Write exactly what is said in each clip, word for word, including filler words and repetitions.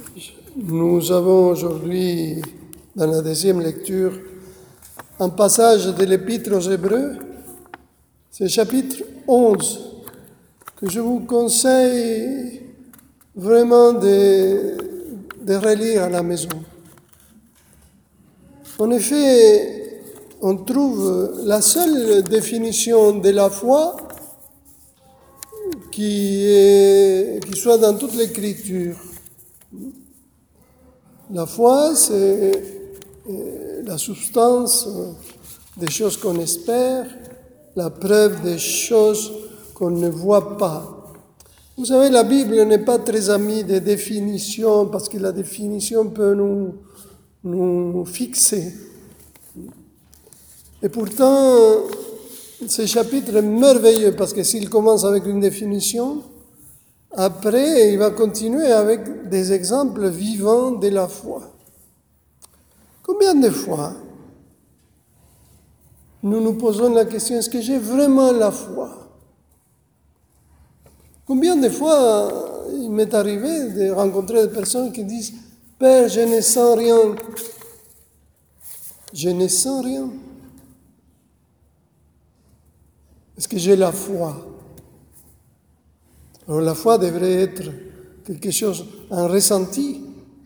Nous avons aujourd'hui, dans la deuxième lecture, un passage de l'Épître aux Hébreux, c'est le chapitre onze, que je vous conseille vraiment de, de relire à la maison. En effet, on trouve la seule définition de la foi qui, est, qui soit dans toute l'Écriture. La foi, c'est la substance des choses qu'on espère, la preuve des choses qu'on ne voit pas. Vous savez, la Bible n'est pas très amie des définitions, parce que la définition peut nous, nous fixer. Et pourtant, ce chapitre est merveilleux, parce que s'il commence avec une définition, après, il va continuer avec des exemples vivants de la foi. Combien de fois nous nous posons la question, est-ce que j'ai vraiment la foi? Combien de fois il m'est arrivé de rencontrer des personnes qui disent, Père, je ne sens rien. Je ne sens rien. Est-ce que j'ai la foi? Alors la foi devrait être quelque chose, un ressenti.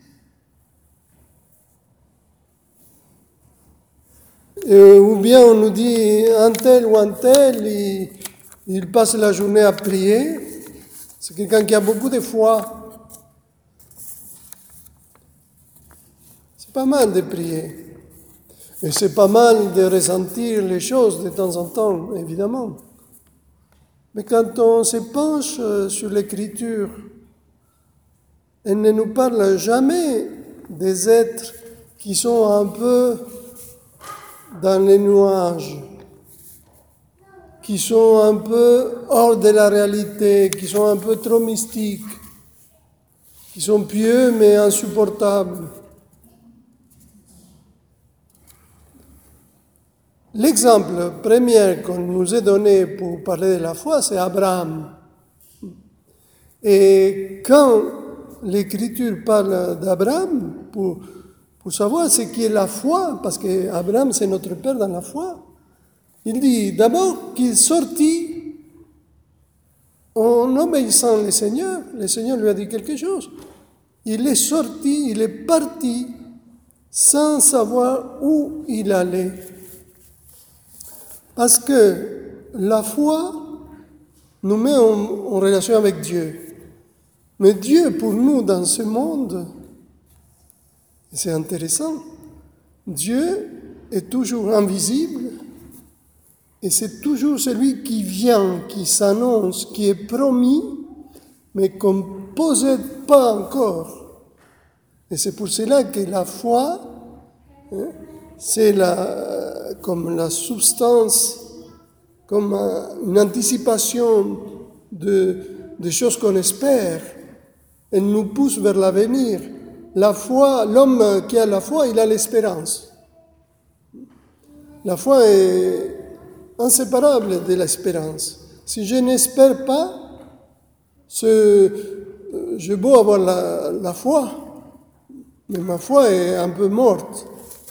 Et, ou bien on nous dit un tel ou un tel, il, il passe la journée à prier. C'est quelqu'un qui a beaucoup de foi. C'est pas mal de prier. Et c'est pas mal de ressentir les choses de temps en temps, évidemment. Mais quand on se penche sur l'Écriture, elle ne nous parle jamais des êtres qui sont un peu dans les nuages, qui sont un peu hors de la réalité, qui sont un peu trop mystiques, qui sont pieux mais insupportables. L'exemple premier qu'on nous est donné pour parler de la foi, c'est Abraham. Et quand l'Écriture parle d'Abraham, pour, pour savoir ce qu'est la foi, parce qu'Abraham c'est notre père dans la foi, il dit d'abord qu'il sortit en obéissant le Seigneur. Le Seigneur lui a dit quelque chose. Il est sorti, il est parti sans savoir où il allait. Parce que la foi nous met en, en relation avec Dieu. Mais Dieu, pour nous, dans ce monde, c'est intéressant, Dieu est toujours invisible et c'est toujours celui qui vient, qui s'annonce, qui est promis, mais qu'on ne possède pas encore. Et c'est pour cela que la foi, hein, c'est la, comme la substance, comme une anticipation de, de choses qu'on espère. Elle nous pousse vers l'avenir. La foi, l'homme qui a la foi, il a l'espérance. La foi est inséparable de l'espérance. Si je n'espère pas, ce, j'ai beau avoir la, la foi, mais ma foi est un peu morte.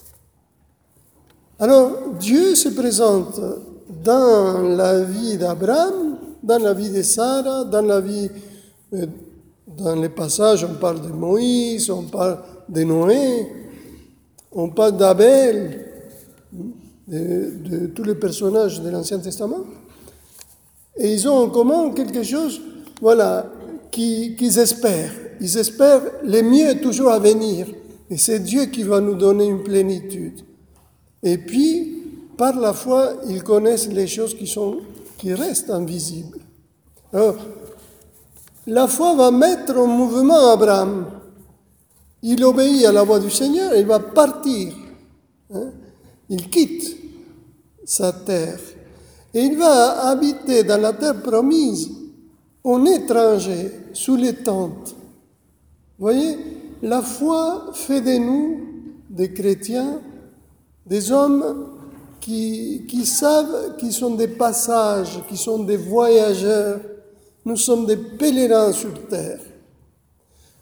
Alors, Dieu se présente dans la vie d'Abraham, dans la vie de Sarah, dans la vie, euh, dans les passages, on parle de Moïse, on parle de Noé, on parle d'Abel, de, de tous les personnages de l'Ancien Testament. Et ils ont en commun quelque chose, voilà, qui, qu'ils espèrent. Ils espèrent le mieux toujours à venir. Et c'est Dieu qui va nous donner une plénitude. Et puis, par la foi, ils connaissent les choses qui, sont, qui restent invisibles. Alors, la foi va mettre en mouvement Abraham. Il obéit à la voix du Seigneur, il va partir. Hein? Il quitte sa terre. Et il va habiter dans la terre promise, en étranger, sous les tentes. Vous voyez, la foi fait de nous, des chrétiens, des hommes qui, qui savent qu'ils sont des passages, qui sont des voyageurs. Nous sommes des pèlerins sur terre.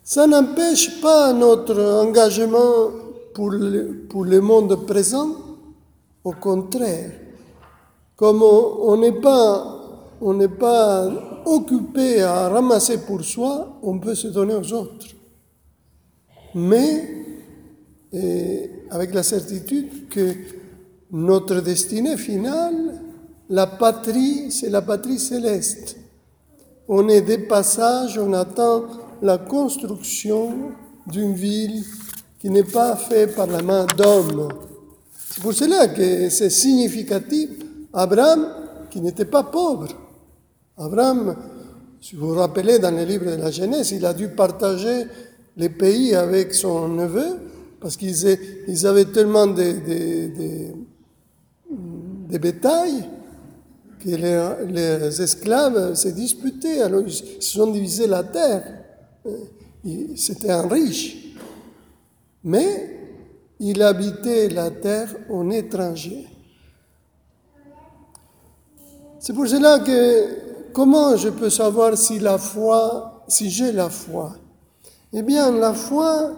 Ça n'empêche pas notre engagement pour le, pour le monde présent, au contraire. Comme on n'est pas, on n'est pas occupé à ramasser pour soi, on peut se donner aux autres. Mais et avec la certitude que notre destinée finale, la patrie, c'est la patrie céleste. On est des passages, on attend la construction d'une ville qui n'est pas faite par la main d'homme. C'est pour cela que c'est significatif. Abraham, qui n'était pas pauvre. Abraham, si vous vous rappelez dans le livre de la Genèse, il a dû partager les pays avec son neveu parce qu'ils ils avaient tellement de, de, de, de bétail que les, les esclaves se disputaient. Alors ils se sont divisés la terre. C'était un riche. Mais il habitait la terre en étranger. C'est pour cela que, comment je peux savoir si la foi, si j'ai la foi? Eh bien, la foi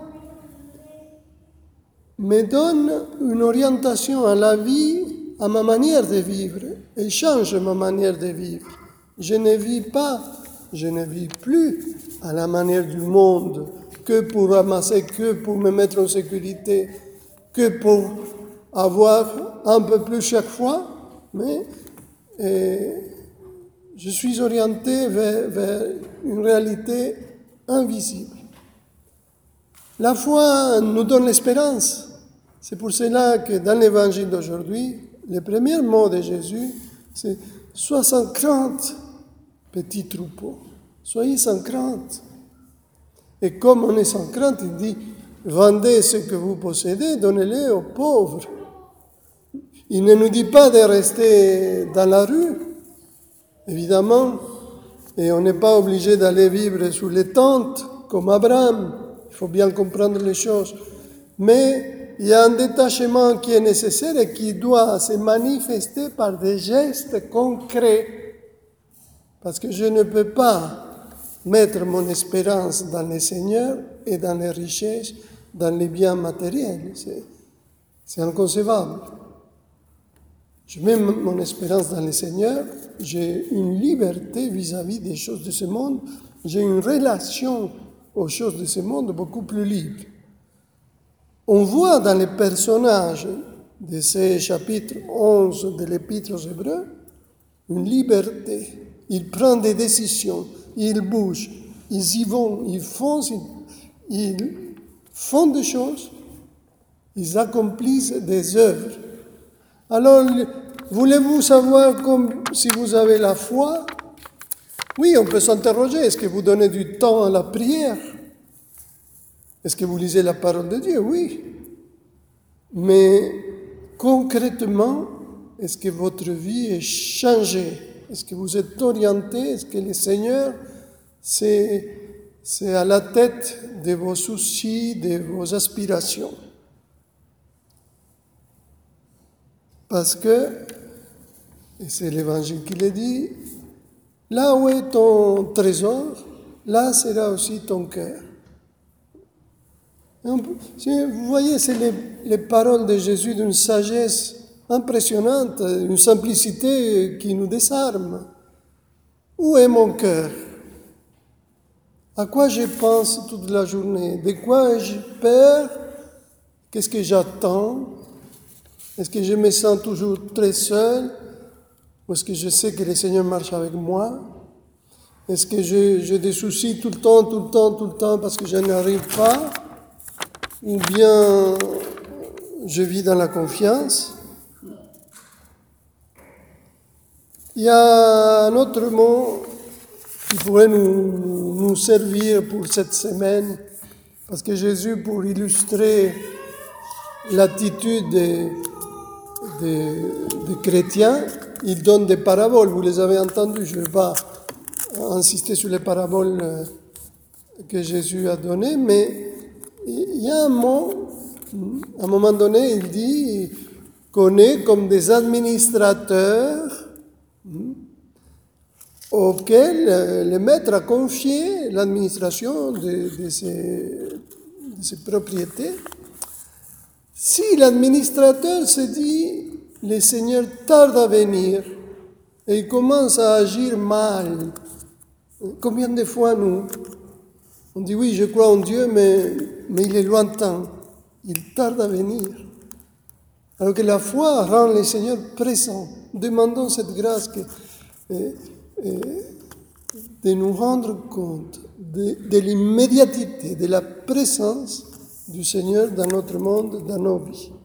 me donne une orientation à la vie, à ma manière de vivre, et change ma manière de vivre. Je ne vis pas, je ne vis plus à la manière du monde, que pour ramasser, que pour me mettre en sécurité, que pour avoir un peu plus chaque fois, mais et je suis orienté vers, vers une réalité invisible. La foi nous donne l'espérance. C'est pour cela que dans l'évangile d'aujourd'hui, le premier mot de Jésus, c'est « Sois sans crainte, petit troupeau. Soyez sans crainte. » Et comme on est sans crainte, il dit « Vendez ce que vous possédez, donnez-le aux pauvres. » Il ne nous dit pas de rester dans la rue, évidemment, et on n'est pas obligé d'aller vivre sous les tentes comme Abraham. Il faut bien comprendre les choses. Mais il y a un détachement qui est nécessaire et qui doit se manifester par des gestes concrets. Parce que je ne peux pas mettre mon espérance dans le Seigneur et dans les richesses, dans les biens matériels. C'est, c'est inconcevable. Je mets mon espérance dans le Seigneur, j'ai une liberté vis-à-vis des choses de ce monde, j'ai une relation aux choses de ce monde beaucoup plus libre. On voit dans les personnages de ces chapitres onze de l'Épître aux Hébreux une liberté. Ils prennent des décisions, ils bougent, ils y vont, ils foncent, ils, ils font des choses, ils accomplissent des œuvres. Alors, voulez-vous savoir comme, si vous avez la foi? Oui, on peut s'interroger. Est-ce que vous donnez du temps à la prière? Est-ce que vous lisez la parole de Dieu? Oui. Mais concrètement, est-ce que votre vie est changée? Est-ce que vous êtes orienté? Est-ce que le Seigneur, c'est, c'est à la tête de vos soucis, de vos aspirations? Parce que, et c'est l'Évangile qui le dit, là où est ton trésor, là sera aussi ton cœur. Vous voyez, c'est les, les paroles de Jésus d'une sagesse impressionnante, une simplicité qui nous désarme. Où est mon cœur? À quoi je pense toute la journée? De quoi ai-je peur? Qu'est-ce que j'attends? Est-ce que je me sens toujours très seul? Ou est-ce que je sais que le Seigneur marche avec moi? Est-ce que j'ai, j'ai des soucis tout le temps, tout le temps, tout le temps parce que je n'arrive pas? Ou bien je vis dans la confiance? Il y a un autre mot qui pourrait nous, nous servir pour cette semaine, parce que Jésus, pour illustrer l'attitude des, des, des chrétiens, il donne des paraboles. Vous les avez entendues, je ne vais pas insister sur les paraboles que Jésus a données, mais il y a un mot, à un moment donné, il dit qu'on est comme des administrateurs auquel euh, le maître a confié l'administration de, de, ses, de ses propriétés. Si l'administrateur se dit, le Seigneur tarde à venir, et il commence à agir mal, combien de fois nous, on dit oui, je crois en Dieu, mais, mais il est lointain, il tarde à venir. Alors que la foi rend le Seigneur présent. Demandons cette grâce que, euh, euh, de nous rendre compte de, de l'immédiateté, de la présence du Seigneur dans notre monde, dans nos vies.